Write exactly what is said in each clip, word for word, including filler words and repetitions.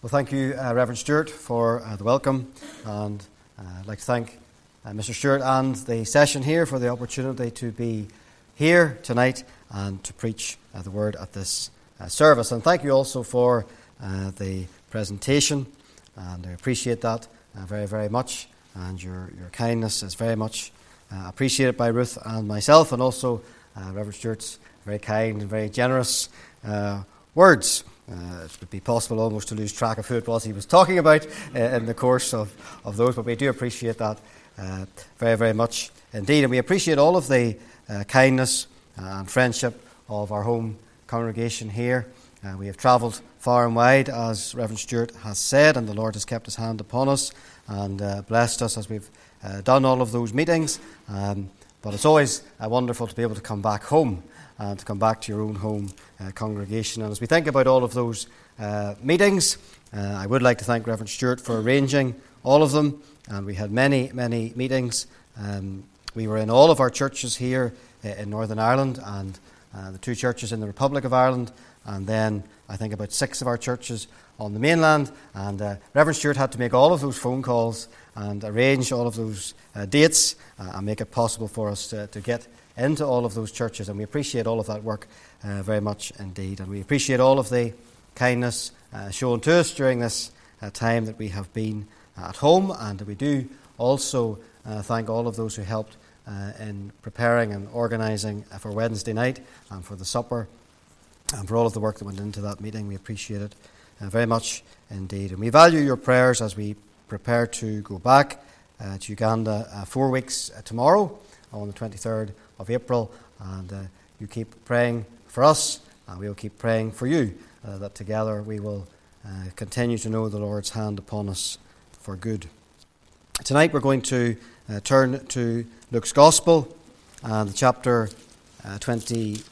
Well, thank you, uh, Reverend Stewart, for uh, the welcome, and uh, I'd like to thank uh, Mister Stewart and the session here for the opportunity to be here tonight and to preach uh, the word at this uh, service. And thank you also for uh, the presentation, and I appreciate that uh, very, very much, and your, your kindness is very much uh, appreciated by Ruth and myself, and also uh, Reverend Stewart's very kind and very generous uh, words. Uh, it would be possible almost to lose track of who it was he was talking about uh, in the course of, of those, but we do appreciate that uh, very, very much indeed. And we appreciate all of the uh, kindness and friendship of our home congregation here. Uh, we have travelled far and wide, as Reverend Stewart has said, and the Lord has kept his hand upon us and uh, blessed us as we've uh, done all of those meetings. Um, but it's always uh, wonderful to be able to come back home and to come back to your own home uh, congregation. And as we think about all of those uh, meetings, uh, I would like to thank Reverend Stewart for arranging all of them. And we had many, many meetings. Um, we were in all of our churches here uh, in Northern Ireland, and uh, the two churches in the Republic of Ireland, and then I think about six of our churches on the mainland. And uh, Reverend Stewart had to make all of those phone calls and arrange all of those uh, dates uh, and make it possible for us to, to get into all of those churches, and we appreciate all of that work uh, very much indeed. And we appreciate all of the kindness uh, shown to us during this uh, time that we have been at home, and we do also uh, thank all of those who helped uh, in preparing and organising uh, for Wednesday night and for the supper and for all of the work that went into that meeting. We appreciate it uh, very much indeed, and we value your prayers as we prepare to go back uh, to Uganda uh, four weeks uh, tomorrow on the twenty-third of April, and uh, you keep praying for us, and we'll keep praying for you, uh, that together we will uh, continue to know the Lord's hand upon us for good. Tonight we're going to uh, turn to Luke's Gospel and chapter uh, twenty-three.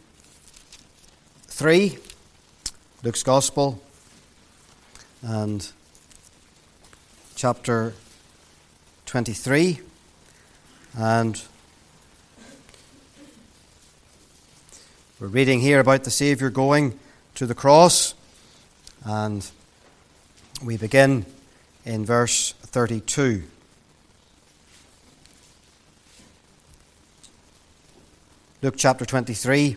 Luke's Gospel and chapter twenty-three, and we're reading here about the Saviour going to the cross, and we begin in verse thirty-two. Luke chapter twenty-three,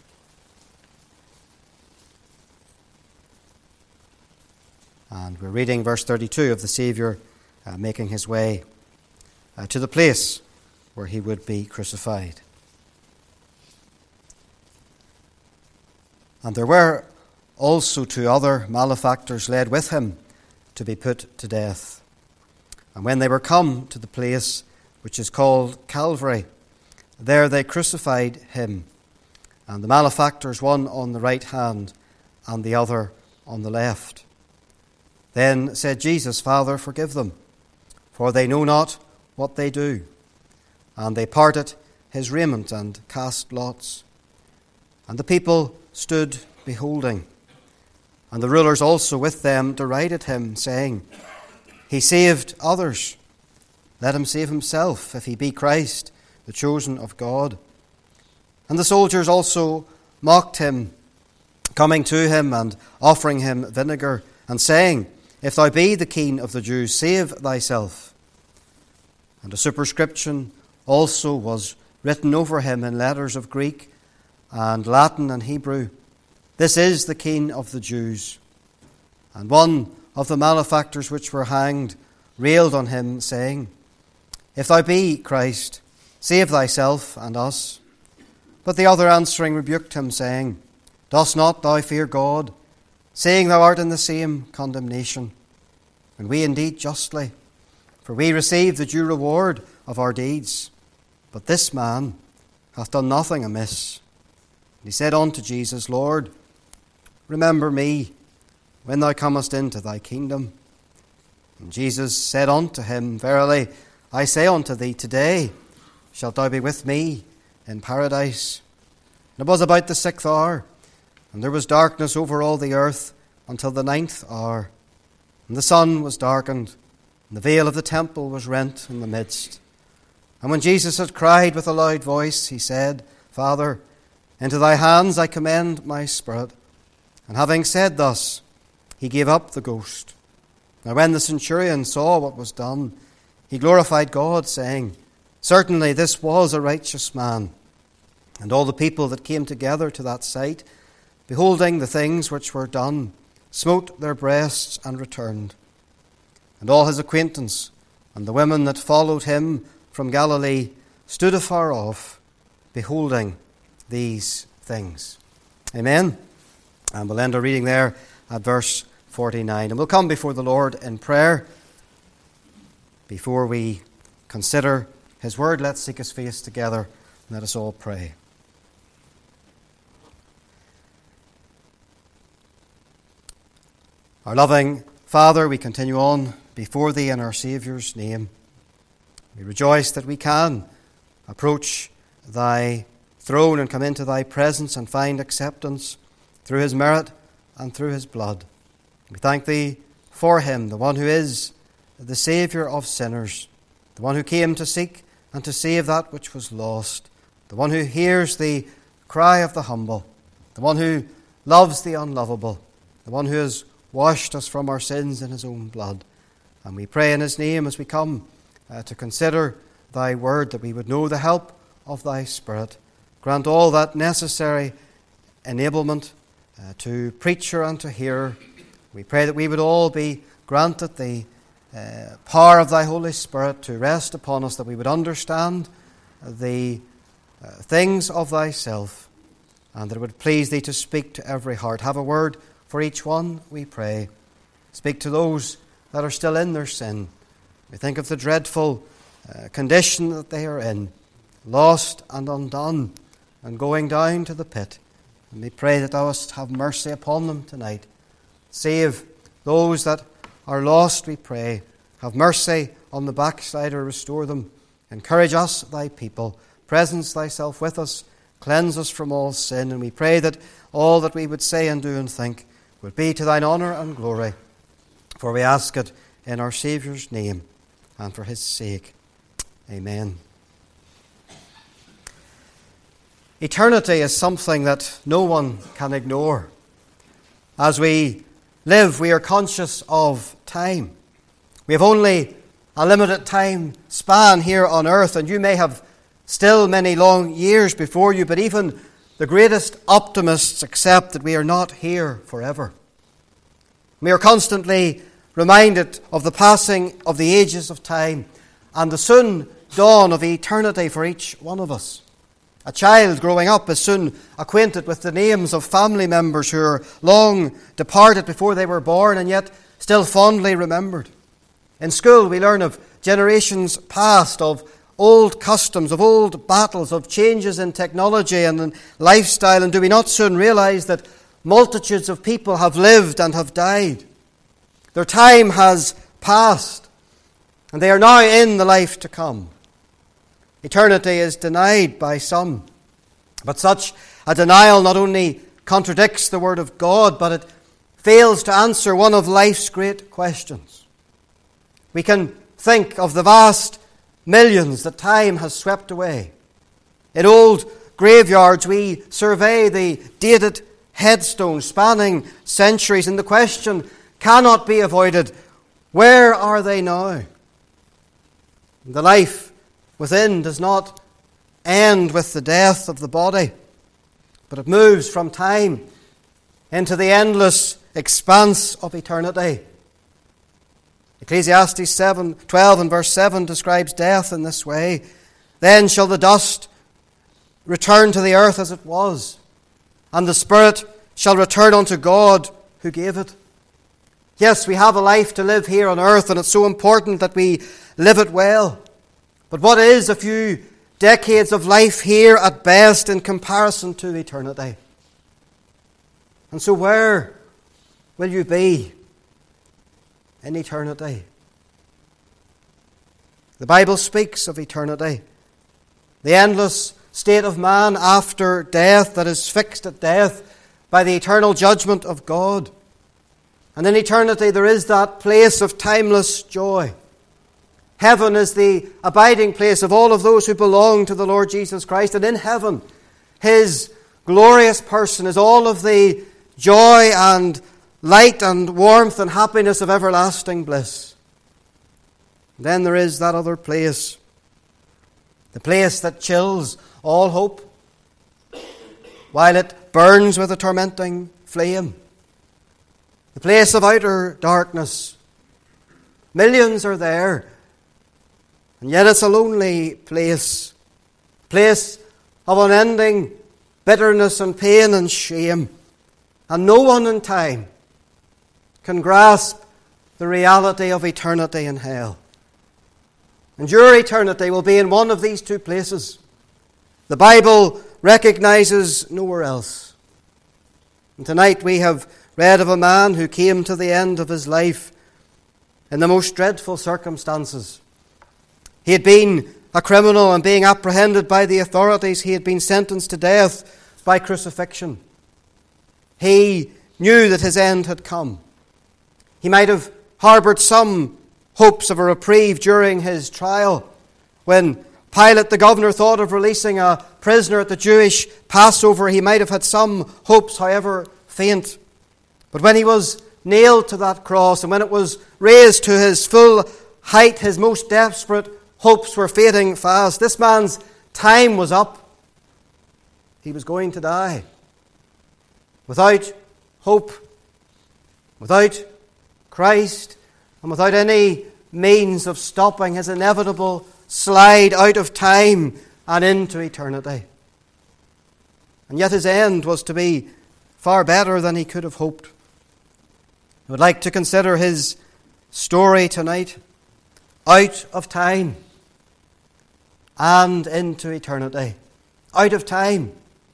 and we're reading verse thirty-two of the Saviour uh, making his way uh, to the place where he would be crucified. And there were also two other malefactors led with him to be put to death. And when they were come to the place which is called Calvary, there they crucified him, and the malefactors, one on the right hand and the other on the left. Then said Jesus, Father, forgive them, for they know not what they do. And they parted his raiment and cast lots. And the people stood beholding. And the rulers also with them derided him, saying, He saved others. Let him save himself, if he be Christ, the chosen of God. And the soldiers also mocked him, coming to him and offering him vinegar, and saying, If thou be the King of the Jews, save thyself. And a superscription also was written over him in letters of Greek and Latin and Hebrew, This is the King of the Jews. And one of the malefactors which were hanged railed on him, saying, If thou be Christ, save thyself and us. But the other answering rebuked him, saying, Dost not thou fear God, saying thou art in the same condemnation? And we indeed justly, for we receive the due reward of our deeds. But this man hath done nothing amiss. And he said unto Jesus, Lord, remember me when thou comest into thy kingdom. And Jesus said unto him, Verily, I say unto thee, today shalt thou be with me in paradise. And it was about the sixth hour, and there was darkness over all the earth until the ninth hour. And the sun was darkened, and the veil of the temple was rent in the midst. And when Jesus had cried with a loud voice, he said, Father, into thy hands I commend my spirit. And having said thus, he gave up the ghost. Now when the centurion saw what was done, he glorified God, saying, Certainly this was a righteous man. And all the people that came together to that sight, beholding the things which were done, smote their breasts and returned. And all his acquaintance and the women that followed him from Galilee stood afar off, beholding these things. Amen. And we'll end our reading there at verse forty-nine. And we'll come before the Lord in prayer. Before we consider his word, let's seek his face together. Let us all pray. Our loving Father, we continue on before thee in our Saviour's name. We rejoice that we can approach thy throne and come into thy presence and find acceptance through his merit and through his blood. We thank thee for him, the one who is the Saviour of sinners, the one who came to seek and to save that which was lost, the one who hears the cry of the humble, the one who loves the unlovable, the one who has washed us from our sins in his own blood. And we pray in his name as we come uh, to consider thy word, that we would know the help of thy Spirit. Grant all that necessary enablement uh, to preacher and to hearer. We pray that we would all be granted the uh, power of thy Holy Spirit to rest upon us, that we would understand the uh, things of thyself, and that it would please thee to speak to every heart. Have a word for each one, we pray. Speak to those that are still in their sin. We think of the dreadful uh, condition that they are in, lost and undone, and going down to the pit. And we pray that thou hast have mercy upon them tonight. Save those that are lost, we pray. Have mercy on the backslider, restore them. Encourage us, thy people. Presence thyself with us. Cleanse us from all sin. And we pray that all that we would say and do and think would be to thine honour and glory. For we ask it in our Saviour's name and for his sake. Amen. Eternity is something that no one can ignore. As we live, we are conscious of time. We have only a limited time span here on earth, and you may have still many long years before you, but even the greatest optimists accept that we are not here forever. We are constantly reminded of the passing of the ages of time and the soon dawn of eternity for each one of us. A child growing up is soon acquainted with the names of family members who are long departed before they were born and yet still fondly remembered. In school we learn of generations past, of old customs, of old battles, of changes in technology and in lifestyle, and do we not soon realize that multitudes of people have lived and have died? Their time has passed, and they are now in the life to come. Eternity is denied by some, but such a denial not only contradicts the Word of God, but it fails to answer one of life's great questions. We can think of the vast millions that time has swept away. In old graveyards we survey the dated headstones spanning centuries, and the question cannot be avoided: where are they now? The life within does not end with the death of the body, but it moves from time into the endless expanse of eternity. Ecclesiastes seven, twelve and verse seven describes death in this way: Then shall the dust return to the earth as it was, and the spirit shall return unto God who gave it. Yes, we have a life to live here on earth, and it's so important that we live it well. But what is a few decades of life here at best in comparison to eternity? And so where will you be in eternity? The Bible speaks of eternity, the endless state of man after death that is fixed at death by the eternal judgment of God. And in eternity there is that place of timeless joy. Heaven is the abiding place of all of those who belong to the Lord Jesus Christ. And in heaven, his glorious person is all of the joy and light and warmth and happiness of everlasting bliss. Then there is that other place, the place that chills all hope, while it burns with a tormenting flame. The place of outer darkness. Millions are there, and yet it's a lonely place. Place of unending bitterness and pain and shame. And no one in time can grasp the reality of eternity in hell. And your eternity will be in one of these two places. The Bible recognizes nowhere else. And tonight we have read of a man who came to the end of his life in the most dreadful circumstances. He had been a criminal, and being apprehended by the authorities, he had been sentenced to death by crucifixion. He knew that his end had come. He might have harboured some hopes of a reprieve during his trial. When Pilate, the governor, thought of releasing a prisoner at the Jewish Passover, he might have had some hopes, however faint. But when he was nailed to that cross, and when it was raised to his full height, his most desperate hopes were fading fast. This man's time was up. He was going to die. Without hope, without Christ, and without any means of stopping his inevitable slide out of time and into eternity. And yet his end was to be far better than he could have hoped. I would like to consider his story tonight. Out of time and into eternity. Out of time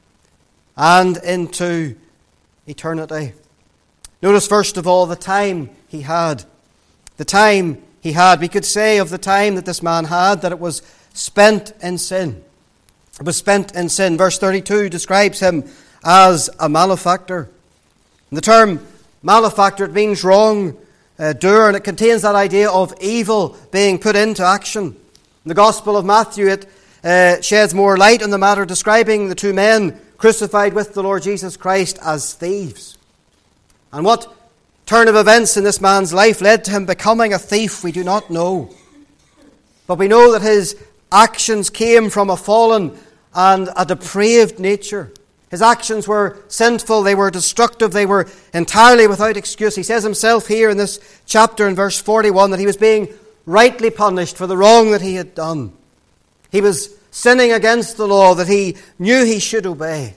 and into eternity. Notice first of all the time he had. The time he had. We could say of the time that this man had that it was spent in sin. It was spent in sin. Verse thirty-two describes him as a malefactor. And the term malefactor means wrong uh, doer, and it contains that idea of evil being put into action. In the Gospel of Matthew, it uh, sheds more light on the matter, describing the two men crucified with the Lord Jesus Christ as thieves. And what turn of events in this man's life led to him becoming a thief, we do not know. But we know that his actions came from a fallen and a depraved nature. His actions were sinful, they were destructive, they were entirely without excuse. He says himself here in this chapter in verse forty-one that he was being rightly punished for the wrong that he had done. He was sinning against the law that he knew he should obey.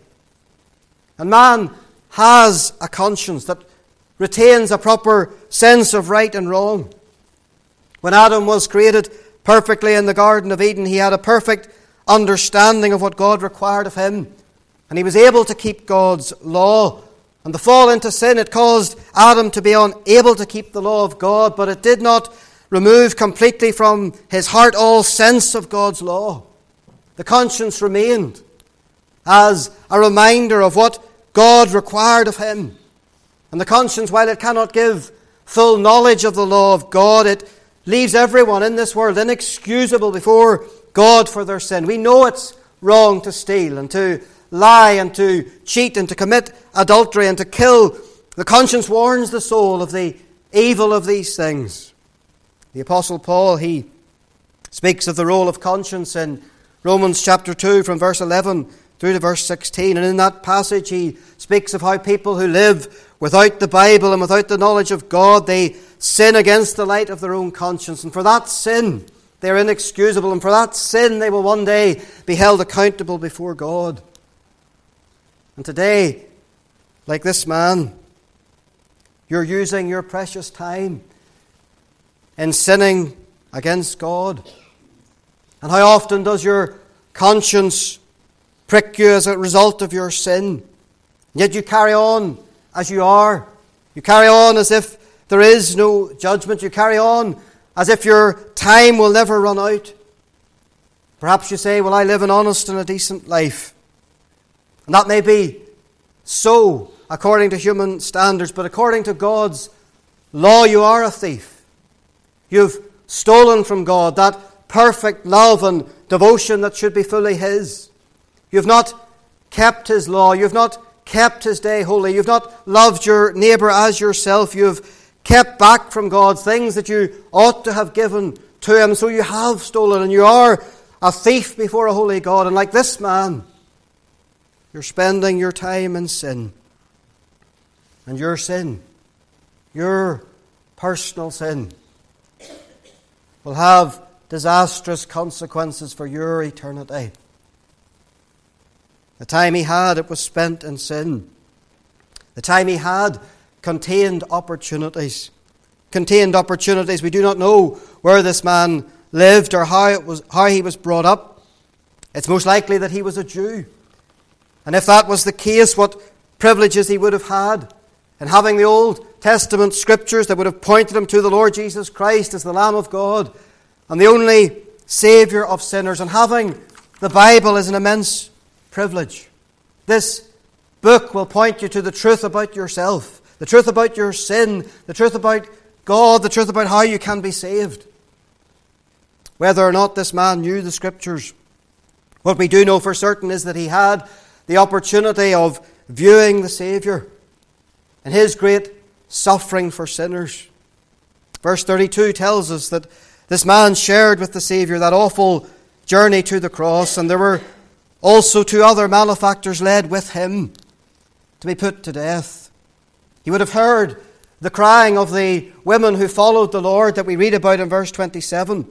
And man has a conscience that retains a proper sense of right and wrong. When Adam was created perfectly in the Garden of Eden, he had a perfect understanding of what God required of him. And he was able to keep God's law. And the fall into sin, it caused Adam to be unable to keep the law of God, but it did not remove completely from his heart all sense of God's law. The conscience remained as a reminder of what God required of him. And the conscience, while it cannot give full knowledge of the law of God, it leaves everyone in this world inexcusable before God for their sin. We know it's wrong to steal and to lie and to cheat and to commit adultery and to kill. The conscience warns the soul of the evil of these things. The Apostle Paul, he speaks of the role of conscience in Romans chapter two from verse eleven through to verse sixteen. And in that passage he speaks of how people who live without the Bible and without the knowledge of God, they sin against the light of their own conscience. And for that sin, they are inexcusable. And for that sin, they will one day be held accountable before God. And today, like this man, you're using your precious time in sinning against God. And how often does your conscience prick you as a result of your sin? Yet you carry on as you are. You carry on as if there is no judgment. You carry on as if your time will never run out. Perhaps you say, well, I live an honest and a decent life. And that may be so according to human standards, but according to God's law, you are a thief. You've stolen from God that perfect love and devotion that should be fully His. You've not kept His law. You've not kept his day holy. You've not loved your neighbour as yourself. You've kept back from God things that you ought to have given to him. So you have stolen, and you are a thief before a holy God. And like this man, you're spending your time in sin. And your sin, your personal sin, will have disastrous consequences for your eternity. The time he had, it was spent in sin. The time he had contained opportunities. Contained opportunities. We do not know where this man lived or how it was, how he was brought up. It's most likely that he was a Jew. And if that was the case, what privileges he would have had in having the Old Testament scriptures that would have pointed him to the Lord Jesus Christ as the Lamb of God and the only Saviour of sinners. And having the Bible is an immense privilege. This book will point you to the truth about yourself, the truth about your sin, the truth about God, the truth about how you can be saved. Whether or not this man knew the Scriptures, what we do know for certain is that he had the opportunity of viewing the Saviour and his great suffering for sinners. Verse thirty-two tells us that this man shared with the Saviour that awful journey to the cross, and there were also two other malefactors led with him to be put to death. He would have heard the crying of the women who followed the Lord that we read about in verse twenty-seven.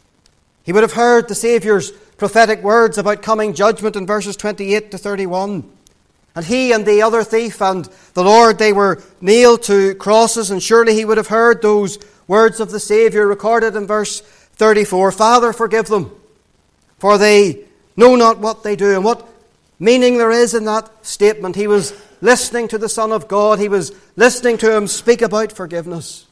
He would have heard the Saviour's prophetic words about coming judgment in verses twenty-eight to thirty-one. And he and the other thief and the Lord, they were nailed to crosses, and surely he would have heard those words of the Saviour recorded in verse thirty-four. Father, forgive them, for they know not what they do. And what meaning there is in that statement. He was listening to the Son of God. He was listening to him speak about forgiveness.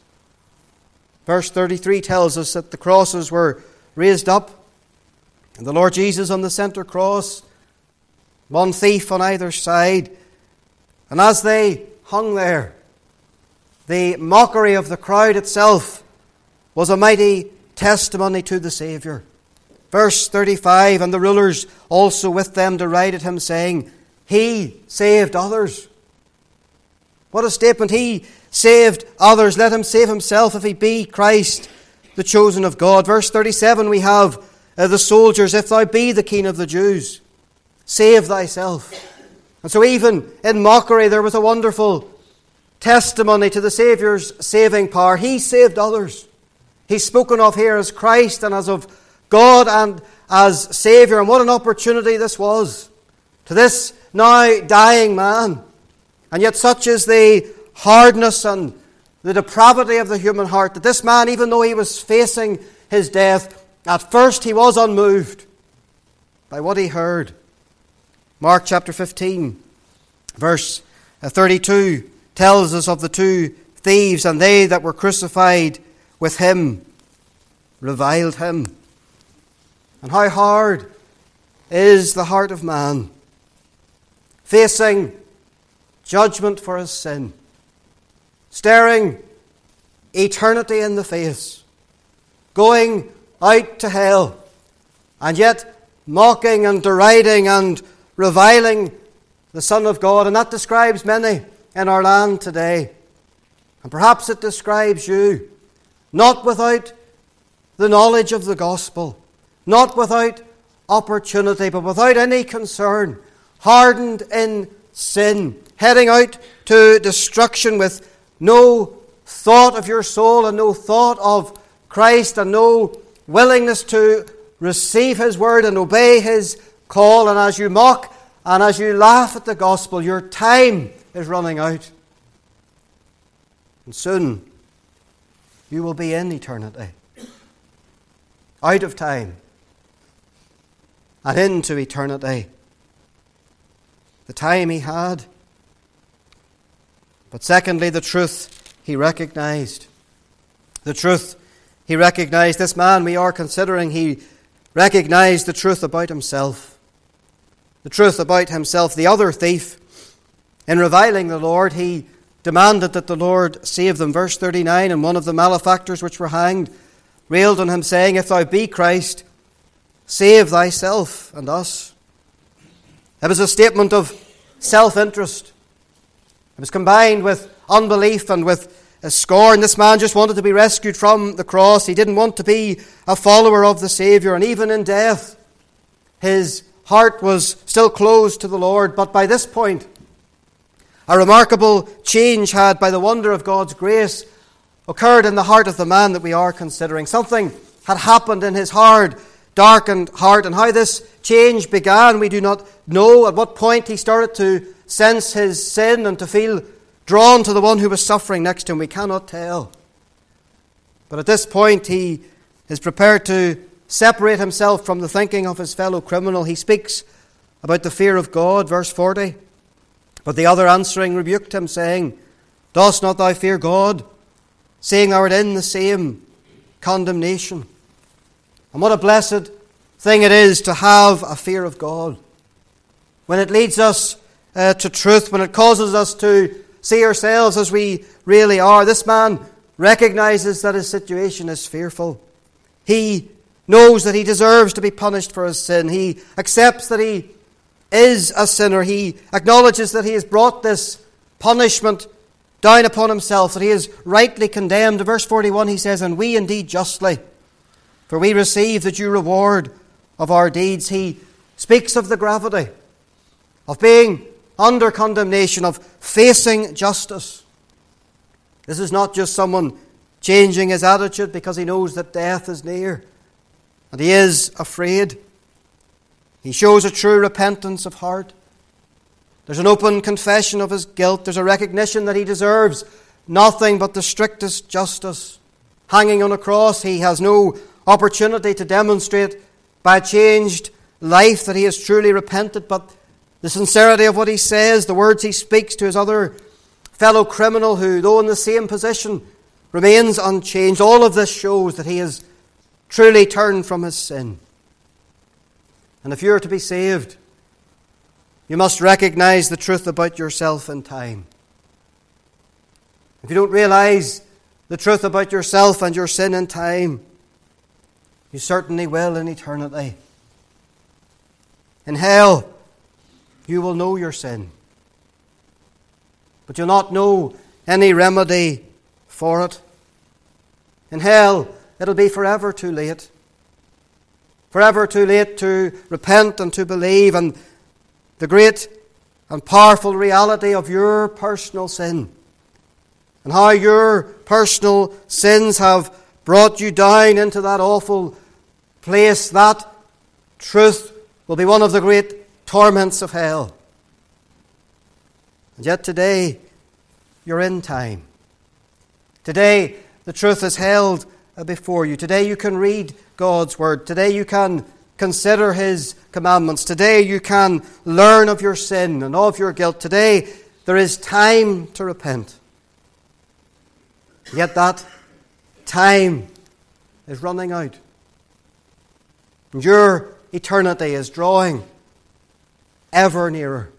Verse thirty-three tells us that the crosses were raised up, and the Lord Jesus on the centre cross, one thief on either side. And as they hung there, the mockery of the crowd itself was a mighty testimony to the Saviour. Verse thirty-five, and the rulers also with them derided him, saying, He saved others. What a statement. He saved others. Let him save himself if he be Christ, the chosen of God. Verse thirty-seven, we have uh, the soldiers, if thou be the King of the Jews, save thyself. And so even in mockery there was a wonderful testimony to the Saviour's saving power. He saved others. He's spoken of here as Christ and as of God and as Saviour. And what an opportunity this was to this now dying man. And yet such is the hardness and the depravity of the human heart that this man, even though he was facing his death, at first he was unmoved by what he heard. Mark chapter fifteen, verse thirty-two tells us of the two thieves, and they that were crucified with him reviled him. And how hard is the heart of man, facing judgment for his sin, staring eternity in the face, going out to hell, and yet mocking and deriding and reviling the Son of God. And that describes many in our land today. And perhaps it describes you, not without the knowledge of the gospel, not without opportunity, but without any concern, hardened in sin, heading out to destruction with no thought of your soul and no thought of Christ and no willingness to receive his word and obey his call. And as you mock and as you laugh at the gospel, your time is running out. And soon you will be in eternity, out of time and into eternity. The time he had. But secondly, the truth he recognized. The truth he recognized. This man we are considering, he recognized the truth about himself. The truth about himself. The other thief, in reviling the Lord, he demanded that the Lord save them. Verse thirty-nine, and one of the malefactors which were hanged railed on him, saying, If thou be Christ, save thyself and us. It was a statement of self-interest. It was combined with unbelief and with a scorn. This man just wanted to be rescued from the cross. He didn't want to be a follower of the Saviour. And even in death, his heart was still closed to the Lord. But by this point, a remarkable change had, by the wonder of God's grace, occurred in the heart of the man that we are considering. Something had happened in his hard, darkened heart. And how this change began, we do not know. At what point he started to sense his sin and to feel drawn to the one who was suffering next to him, we cannot tell. But at this point, he is prepared to separate himself from the thinking of his fellow criminal. He speaks about the fear of God, verse forty. But the other answering rebuked him, saying, Dost not thou fear God, seeing thou art in the same condemnation? And what a blessed thing it is to have a fear of God. When it leads us uh, to truth, when it causes us to see ourselves as we really are. This man recognizes that his situation is fearful. He knows that he deserves to be punished for his sin. He accepts that he is a sinner. He acknowledges that he has brought this punishment down upon himself, that he is rightly condemned. In verse forty-one he says, And we indeed justly, for we receive the due reward of our deeds. He speaks of the gravity of being under condemnation, of facing justice. This is not just someone changing his attitude because he knows that death is near and he is afraid. He shows a true repentance of heart. There's an open confession of his guilt. There's a recognition that he deserves nothing but the strictest justice. Hanging on a cross, he has no opportunity to demonstrate by a changed life that he has truly repented, but the sincerity of what he says, the words he speaks to his other fellow criminal who, though in the same position, remains unchanged. All of this shows that he has truly turned from his sin. And if you're to be saved, you must recognize the truth about yourself in time. If you don't realize the truth about yourself and your sin in time, you certainly will in eternity. In hell, you will know your sin, but you'll not know any remedy for it. In hell, it'll be forever too late. Forever too late to repent and to believe. And the great and powerful reality of your personal sin and how your personal sins have brought you down into that awful place, that truth will be one of the great torments of hell. And yet today, you're in time. Today, the truth is held before you. Today you can read God's Word. Today you can consider His commandments. Today you can learn of your sin and of your guilt. Today there is time to repent. Yet that time is running out. And your eternity is drawing ever nearer.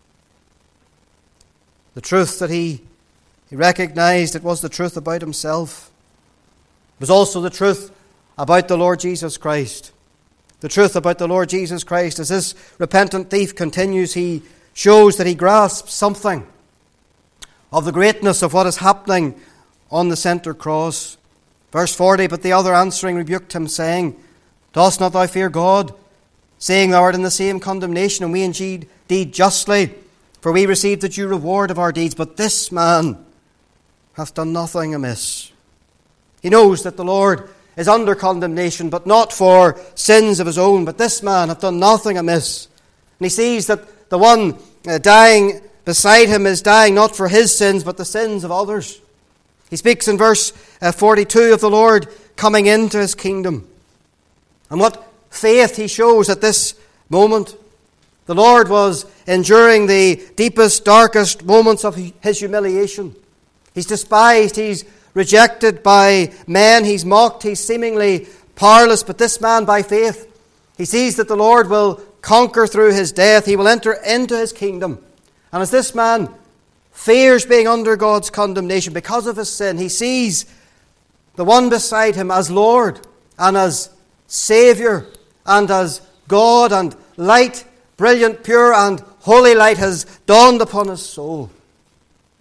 The truth that he, he recognized, it was the truth about himself. It was also the truth about the Lord Jesus Christ. The truth about the Lord Jesus Christ. As this repentant thief continues, he shows that he grasps something of the greatness of what is happening on the centre cross. Verse forty, but the other answering rebuked him, saying, Dost not thou fear God, saying thou art in the same condemnation, and we indeed deed justly, for we received the due reward of our deeds. But this man hath done nothing amiss. He knows that the Lord is under condemnation, but not for sins of his own. But this man hath done nothing amiss. And he sees that the one uh, dying beside him is dying not for his sins, but the sins of others. He speaks in verse uh, forty-two of the Lord coming into his kingdom. And what faith he shows at this moment. The Lord was enduring the deepest, darkest moments of his humiliation. He's despised, he's rejected by men, he's mocked, he's seemingly powerless. But this man, by faith, he sees that the Lord will conquer through his death. He will enter into his kingdom. And as this man fears being under God's condemnation because of his sin, he sees the one beside him as Lord and as Saviour and as God, and light, brilliant, pure and holy light has dawned upon his soul.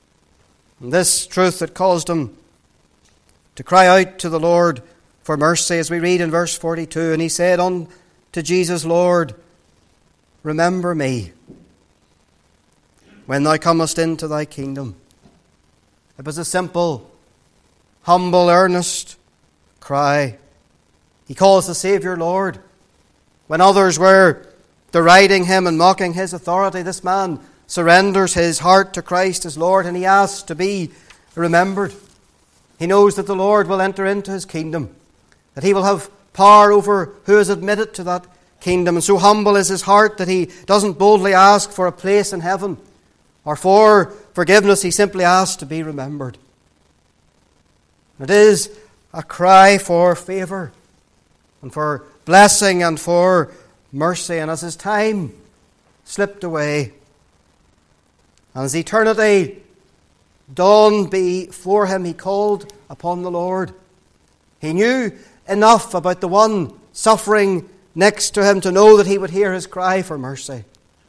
And this truth that caused him to cry out to the Lord for mercy, as we read in verse forty-two, and he said unto Jesus, Lord, remember me when thou comest into thy kingdom. It was a simple, humble, earnest cry. He calls the Saviour Lord. When others were deriding him and mocking his authority, this man surrenders his heart to Christ as Lord, and he asks to be remembered. He knows that the Lord will enter into his kingdom, that he will have power over who is admitted to that kingdom. And so humble is his heart that he doesn't boldly ask for a place in heaven or for forgiveness. He simply asks to be remembered. It is a cry for favour and for blessing and for mercy. And as his time slipped away, and as eternity dawned before him, he called upon the Lord. He knew enough about the one suffering next to him to know that he would hear his cry for mercy.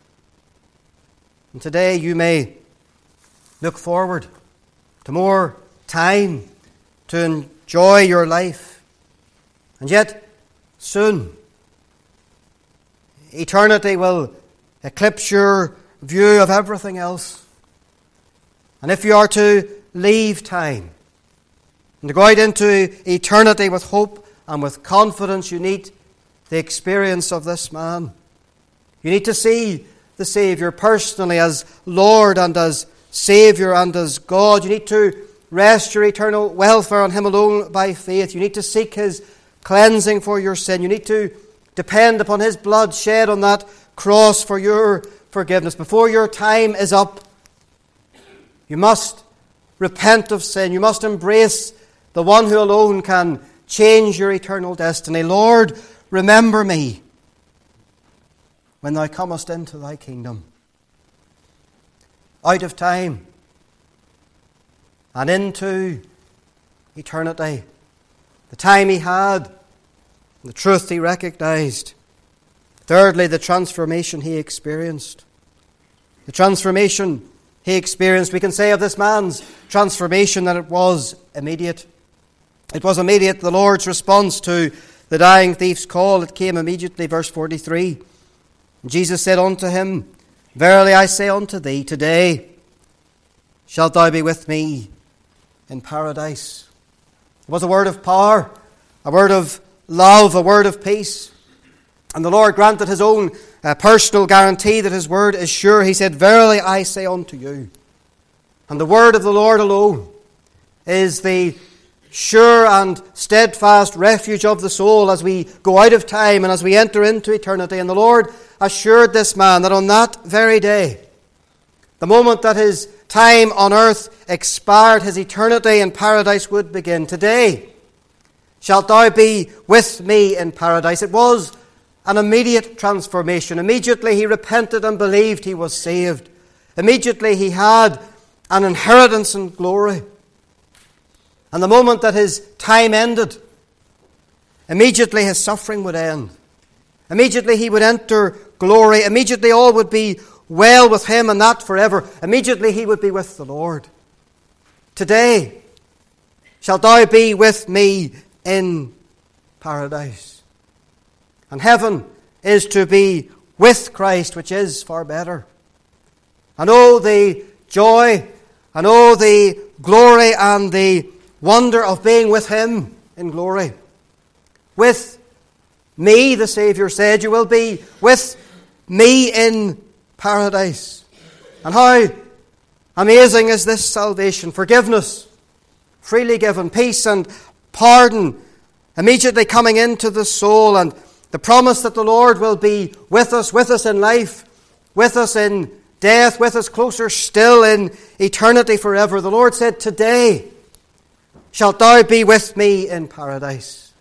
And today you may look forward to more time to enjoy your life. And yet, soon, eternity will eclipse your view of everything else. And if you are to leave time and to go out into eternity with hope and with confidence, you need the experience of this man. You need to see the Saviour personally as Lord and as Saviour and as God. You need to rest your eternal welfare on him alone by faith. You need to seek his cleansing for your sin. You need to depend upon his blood shed on that cross for your forgiveness. Before your time is up, you must repent of sin. You must embrace the one who alone can change your eternal destiny. Lord, remember me when thou comest into thy kingdom. Out of time and into eternity. The time he had, the truth he recognized. Thirdly, the transformation he experienced. The transformation he experienced, we can say of this man's transformation that it was immediate. It was immediate. The Lord's response to the dying thief's call, it came immediately, verse forty-three. Jesus said unto him, Verily I say unto thee, today shalt thou be with me in paradise. It was a word of power, a word of love, a word of peace. And the Lord granted his own uh, personal guarantee that his word is sure. He said, Verily I say unto you. And the word of the Lord alone is the sure and steadfast refuge of the soul as we go out of time and as we enter into eternity. And the Lord assured this man that on that very day, the moment that his time on earth expired, his eternity in paradise would begin. Today shalt thou be with me in paradise. It was an immediate transformation. Immediately he repented and believed he was saved. Immediately he had an inheritance in glory. And the moment that his time ended, immediately his suffering would end. Immediately he would enter glory. Immediately all would be well with him, and that forever. Immediately he would be with the Lord. Today shalt thou be with me in paradise. And heaven is to be with Christ, which is far better. And oh, the joy, and oh, the glory and the wonder of being with him in glory. With me, the Saviour said, you will be with me in paradise. And how amazing is this salvation. Forgiveness, freely given, peace and pardon immediately coming into the soul, and the promise that the Lord will be with us, with us in life, with us in death, with us closer still in eternity forever. The Lord said, today shalt thou be with me in paradise.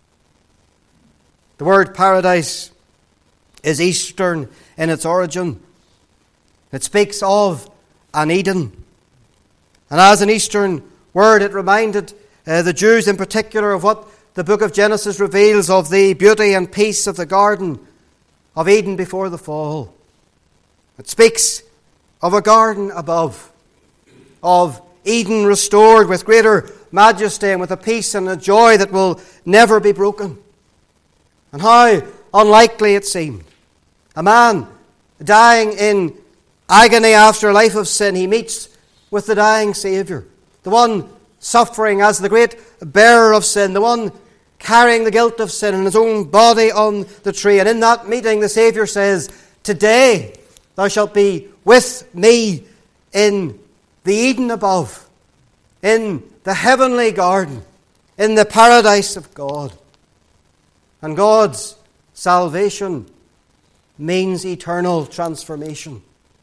The word paradise is Eastern in its origin. It speaks of an Eden. And as an Eastern word, it reminded uh, the Jews in particular of what the book of Genesis reveals of the beauty and peace of the Garden of Eden before the fall. It speaks of a garden above, of Eden restored with greater majesty and with a peace and a joy that will never be broken. And how unlikely it seemed. A man dying in agony after a life of sin, he meets with the dying Saviour, the one suffering as the great bearer of sin, the one carrying the guilt of sin in his own body on the tree. And in that meeting, the Saviour says, "Today thou shalt be with me in the Eden above, in the heavenly garden, in the paradise of God." And God's salvation means eternal transformation.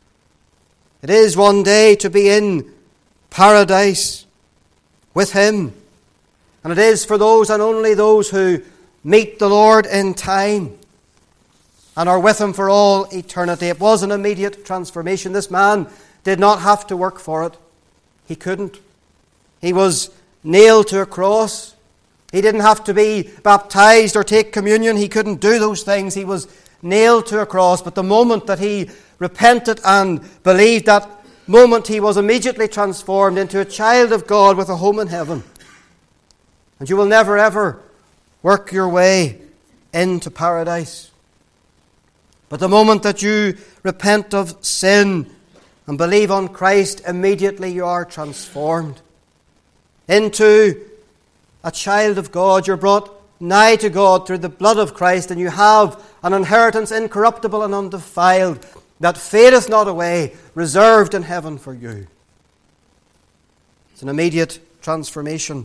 It is one day to be in paradise with Him. And it is for those and only those who meet the Lord in time and are with Him for all eternity. It was an immediate transformation. This man did not have to work for it. He couldn't. He was nailed to a cross. He didn't have to be baptized or take communion. He couldn't do those things. He was nailed to a cross. But the moment that he repented and believed, that moment he was immediately transformed into a child of God with a home in heaven. And you will never ever work your way into paradise. But the moment that you repent of sin and believe on Christ, immediately you are transformed into a child of God. You're brought nigh to God through the blood of Christ, and you have an inheritance incorruptible and undefiled that fadeth not away, reserved in heaven for you. It's an immediate transformation.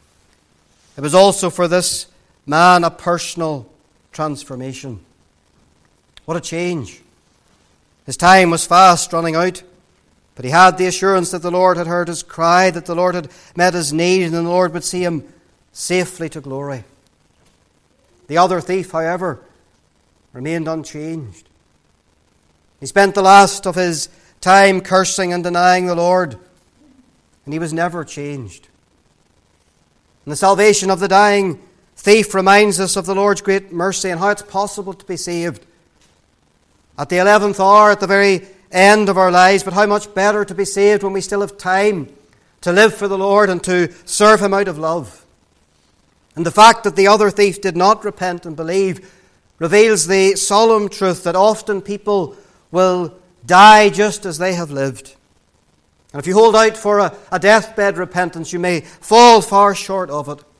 It was also for this man a personal transformation. What a change. His time was fast running out, but he had the assurance that the Lord had heard his cry, that the Lord had met his need, and the Lord would see him safely to glory. The other thief, however, remained unchanged. He spent the last of his time cursing and denying the Lord, and he was never changed. And the salvation of the dying thief reminds us of the Lord's great mercy and how it's possible to be saved at the eleventh hour, at the very end of our lives, but how much better to be saved when we still have time to live for the Lord and to serve Him out of love. And the fact that the other thief did not repent and believe reveals the solemn truth that often people will die just as they have lived. And if you hold out for a, a deathbed repentance, you may fall far short of it.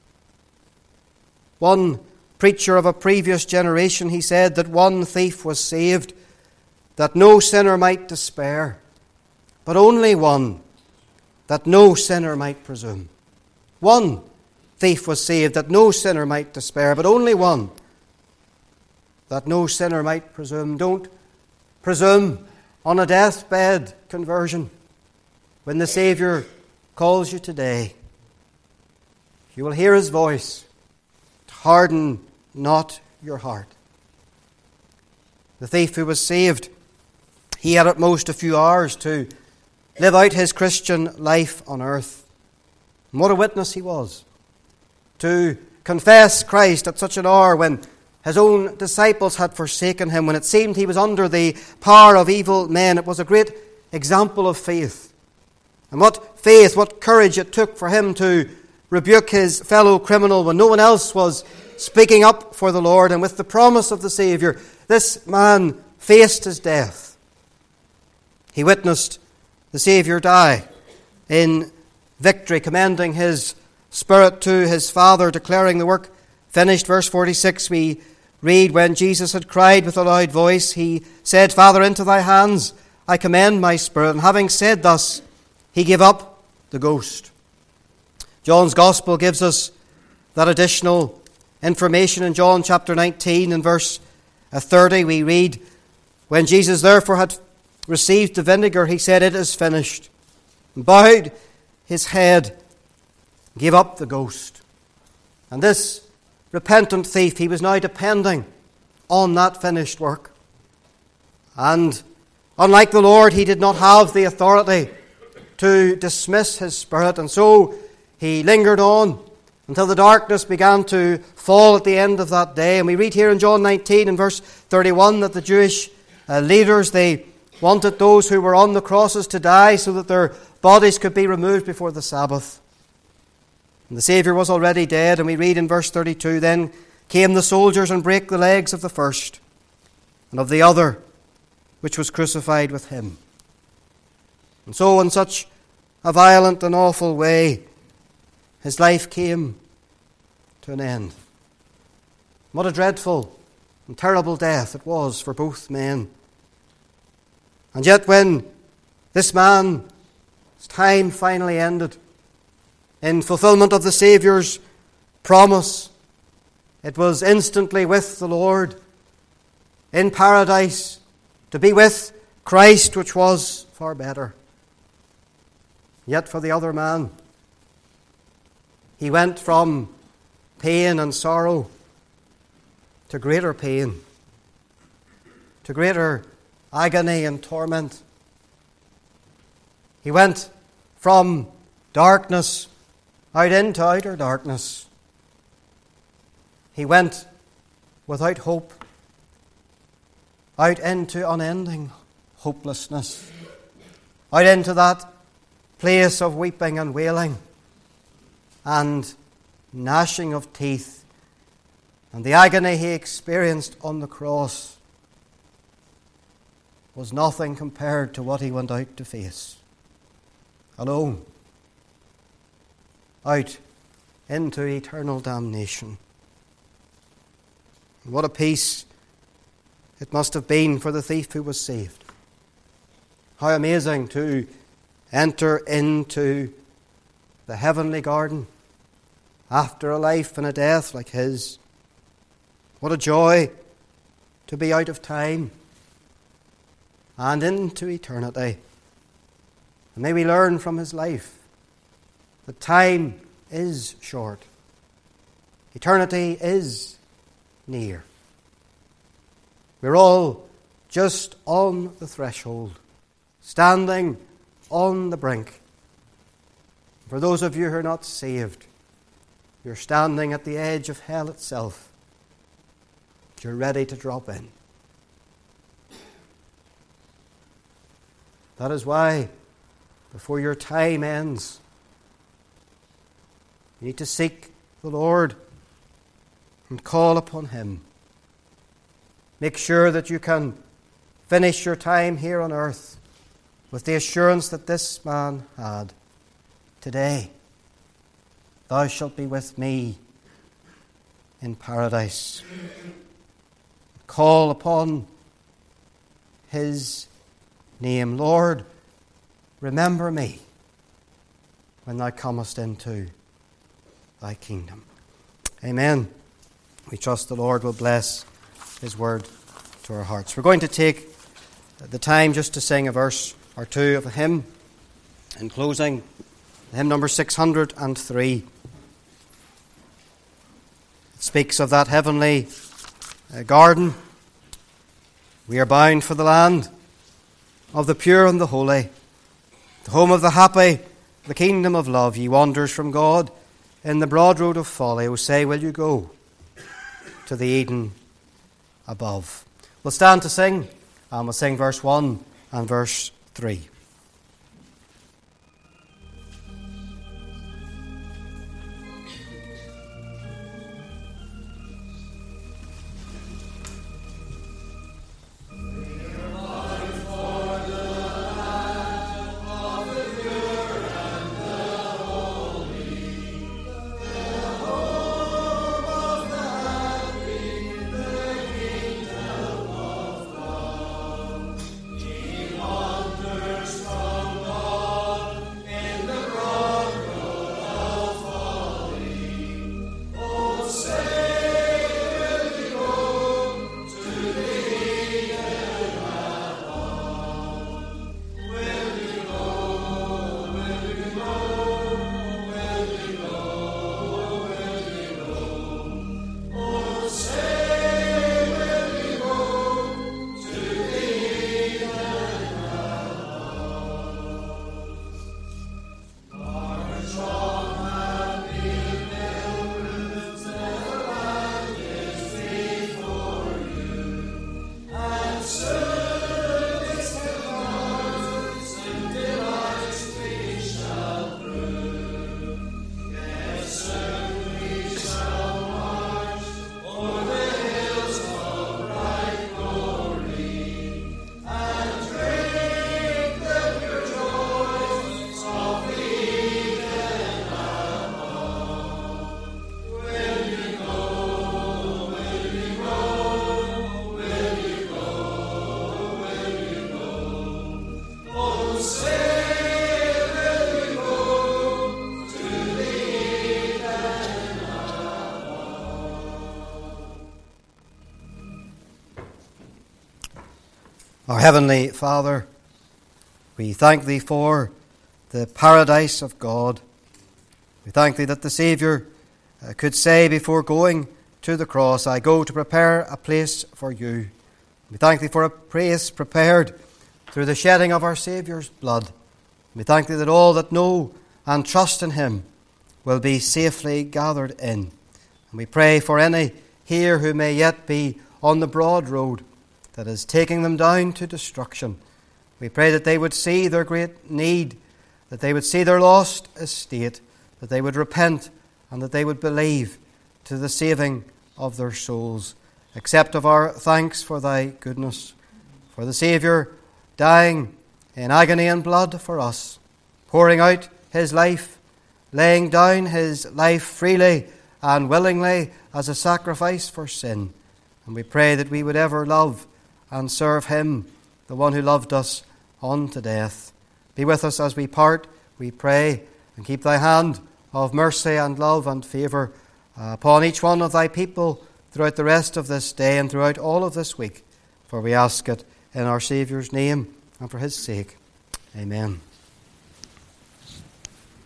One preacher of a previous generation, he said that one thief was saved, that no sinner might despair, but only one, that no sinner might presume. One thief was saved, that no sinner might despair, but only one, that no sinner might presume. Don't presume on a deathbed conversion. When the Saviour calls you today, you will hear His voice. Harden not your heart. The thief who was saved, he had at most a few hours to live out his Christian life on earth. And what a witness he was. To confess Christ at such an hour when his own disciples had forsaken him, when it seemed he was under the power of evil men. It was a great example of faith. And what faith, what courage it took for him to rebuke his fellow criminal when no one else was speaking up for the Lord. And with the promise of the Saviour, this man faced his death. He witnessed the Saviour die in victory, commending his spirit to his Father, declaring the work finished. Verse forty-six, we read, when Jesus had cried with a loud voice, he said, Father, into thy hands I commend my spirit. And having said thus, he gave up the ghost. John's Gospel gives us that additional information. In John chapter nineteen and verse thirty, we read, when Jesus therefore had received the vinegar, he said, it is finished, and bowed his head, gave up the ghost. And this repentant thief, he was now depending on that finished work. And unlike the Lord, he did not have the authority to dismiss his spirit, and so he lingered on until the darkness began to fall at the end of that day. And we read here in John nineteen and verse thirty-one that the Jewish uh, leaders, they wanted those who were on the crosses to die so that their bodies could be removed before the Sabbath. And the Saviour was already dead, and we read in verse thirty-two, "Then came the soldiers and brake the legs of the first and of the other, which was crucified with him." And so in such a violent and awful way, his life came to an end. What a dreadful and terrible death it was for both men. And yet when this man's time finally ended, in fulfillment of the Saviour's promise, it was instantly with the Lord in paradise, to be with Christ, which was far better. Yet for the other man, he went from pain and sorrow to greater pain, to greater agony and torment. He went from darkness out into outer darkness. He went without hope out into unending hopelessness, out into that place of weeping and wailing and gnashing of teeth. And the agony he experienced on the cross was nothing compared to what he went out to face. Alone. Out into eternal damnation. And what a peace it must have been for the thief who was saved. How amazing to enter into the heavenly garden after a life and a death like his. What a joy to be out of time and into eternity. And may we learn from his life that time is short. Eternity is near. We're all just on the threshold, standing on the brink. For those of you who are not saved, you're standing at the edge of hell itself. You're ready to drop in. That is why, before your time ends, you need to seek the Lord and call upon him. Make sure that you can finish your time here on earth with the assurance that this man had. Today, thou shalt be with me in paradise. Call upon his name. Lord, remember me when thou comest into thy kingdom. Amen. We trust the Lord will bless his word to our hearts. We're going to take the time just to sing a verse or two of a hymn in closing. Hymn number six hundred three. It speaks of that heavenly uh, garden. We are bound for the land of the pure and the holy, the home of the happy, the kingdom of love. Ye wanderers from God in the broad road of folly, O say, will you go to the Eden above? We'll stand to sing, and we'll sing verse one and verse three. Wonders Our Heavenly Father, we thank Thee for the paradise of God. We thank Thee that the Saviour uh, could say before going to the cross, I go to prepare a place for you. We thank Thee for a place prepared through the shedding of our Saviour's blood. We thank Thee that all that know and trust in Him will be safely gathered in. And we pray for any here who may yet be on the broad road that is taking them down to destruction. We pray that they would see their great need, that they would see their lost estate, that they would repent, and that they would believe to the saving of their souls. Accept of our thanks for Thy goodness, for the Saviour dying in agony and blood for us, pouring out His life, laying down His life freely and willingly as a sacrifice for sin. And we pray that we would ever love and serve Him, the one who loved us unto death. Be with us as we part, we pray, and keep Thy hand of mercy and love and favour uh, upon each one of Thy people throughout the rest of this day and throughout all of this week. For we ask it in our Saviour's name and for His sake. Amen.